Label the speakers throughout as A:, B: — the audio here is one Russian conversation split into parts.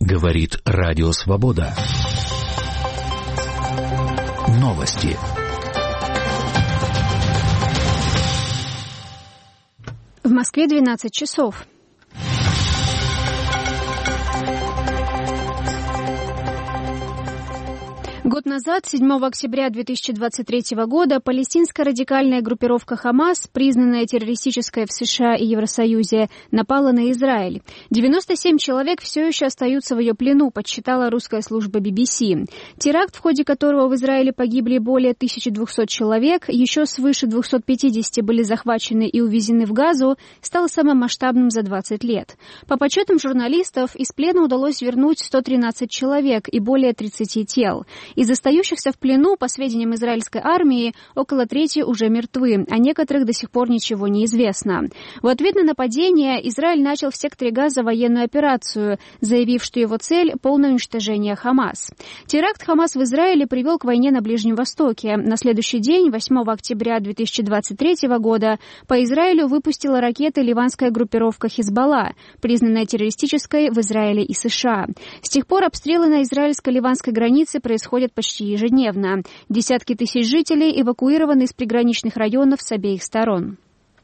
A: Говорит Радио Свобода. Новости.
B: В Москве 12 часов. Год назад, 7 октября 2023 года, палестинская радикальная группировка «Хамас», признанная террористической в США и Евросоюзе, напала на Израиль. 97 человек все еще остаются в ее плену, подсчитала русская служба BBC. Теракт, в ходе которого в Израиле погибли более 1200 человек, еще свыше 250 были захвачены и увезены в Газу, стал самым масштабным за 20 лет. По подсчетам журналистов, из плена удалось вернуть 113 человек и более 30 тел. Из остающихся в плену, по сведениям израильской армии, около трети уже мертвы, а некоторых до сих пор ничего не известно. В ответ на нападение Израиль начал в секторе Газа военную операцию, заявив, что его цель – полное уничтожение Хамас. Теракт Хамас в Израиле привел к войне на Ближнем Востоке. На следующий день, 8 октября 2023 года, по Израилю выпустила ракеты ливанская группировка «Хизбалла», признанная террористической в Израиле и США. С тех пор обстрелы на израильско-ливанской границе происходят почти ежедневно. Десятки тысяч жителей эвакуированы из приграничных районов с обеих сторон.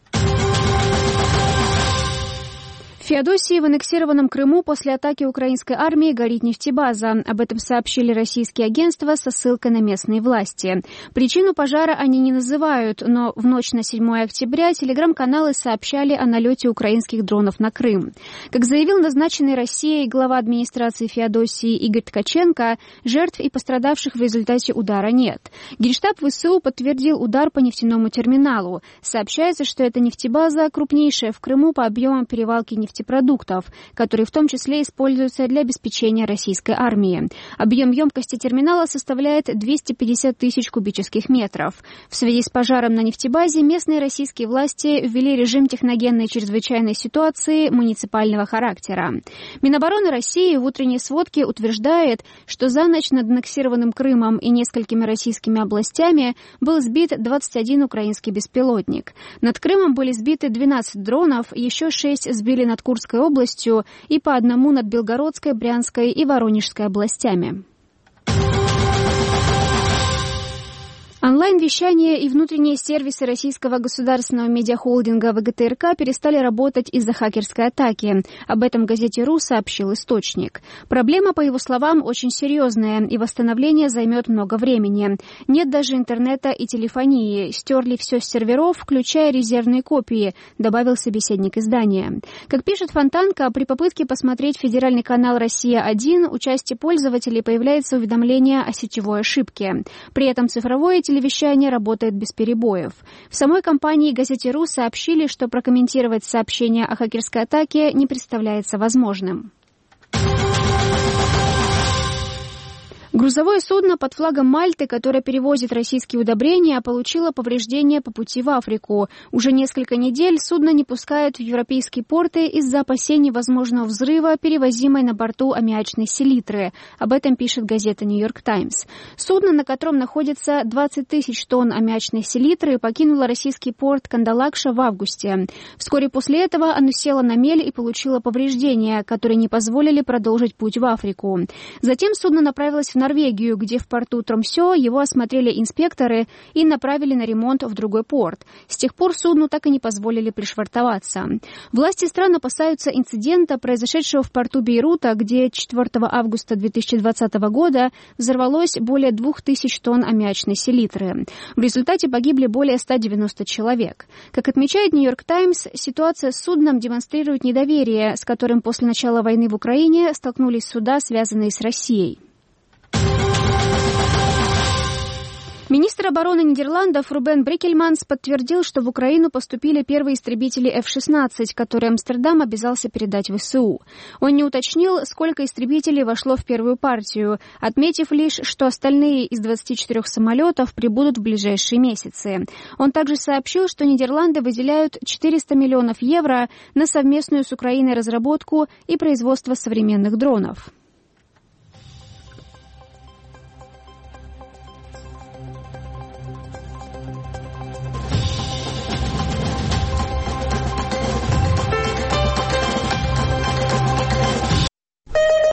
B: В Феодосии, в аннексированном Крыму, после атаки украинской армии горит нефтебаза. Об этом сообщили российские агентства со ссылкой на местные власти. Причину пожара они не называют, но в ночь на 7 октября телеграм-каналы сообщали о налете украинских дронов на Крым. Как заявил назначенный Россией глава администрации Феодосии Игорь Ткаченко, жертв и пострадавших в результате удара нет. Генштаб ВСУ подтвердил удар по нефтяному терминалу. Сообщается, что эта нефтебаза крупнейшая в Крыму по объемам перевалки нефтепродуктов, которые в том числе используются для обеспечения российской армии. Объем емкости терминала составляет 250 тысяч кубических метров. В связи с пожаром на нефтебазе местные российские власти ввели режим техногенной чрезвычайной ситуации муниципального характера. Минобороны России в утренней сводке утверждает, что за ночь над аннексированным Крымом и несколькими российскими областями был сбит 21 украинский беспилотник. Над Крымом были сбиты 12 дронов, еще 6 сбили над Курской областью и по одному над Белгородской, Брянской и Воронежской областями. Онлайн-вещание и внутренние сервисы российского государственного медиахолдинга ВГТРК перестали работать из-за хакерской атаки. Об этом газете «РУ» сообщил источник. Проблема, по его словам, очень серьезная, и восстановление займет много времени. Нет даже интернета и телефонии. Стерли все с серверов, включая резервные копии, добавил собеседник издания. Как пишет Фонтанка, при попытке посмотреть федеральный канал «Россия-1» у части пользователей появляется уведомление о сетевой ошибке. При этом цифровое телевещание работает без перебоев. В самой компании «Газете РУ» сообщили, что прокомментировать сообщение о хакерской атаке не представляется возможным. Грузовое судно под флагом Мальты, которое перевозит российские удобрения, получило повреждения по пути в Африку. Уже несколько недель судно не пускают в европейские порты из-за опасений возможного взрыва, перевозимой на борту аммиачной селитры. Об этом пишет газета «Нью-Йорк Таймс». Судно, на котором находится 20 тысяч тонн аммиачной селитры, покинуло российский порт Кандалакша в августе. Вскоре после этого оно село на мель и получило повреждения, которые не позволили продолжить путь в Африку. Затем судно направилось в Норвегию, где в порту Тромсё его осмотрели инспекторы и направили на ремонт в другой порт. С тех пор судну так и не позволили пришвартоваться. Власти стран опасаются инцидента, произошедшего в порту Бейрута, где 4 августа 2020 года взорвалось более 2000 тонн аммиачной селитры. В результате погибли более 190 человек. Как отмечает «Нью-Йорк Таймс», ситуация с судном демонстрирует недоверие, с которым после начала войны в Украине столкнулись суда, связанные с Россией. Министр обороны Нидерландов Рубен Брикельманс подтвердил, что в Украину поступили первые истребители F-16, которые Амстердам обязался передать ВСУ. Он не уточнил, сколько истребителей вошло в первую партию, отметив лишь, что остальные из 24 самолетов прибудут в ближайшие месяцы. Он также сообщил, что Нидерланды выделяют 400 миллионов евро на совместную с Украиной разработку и производство современных дронов.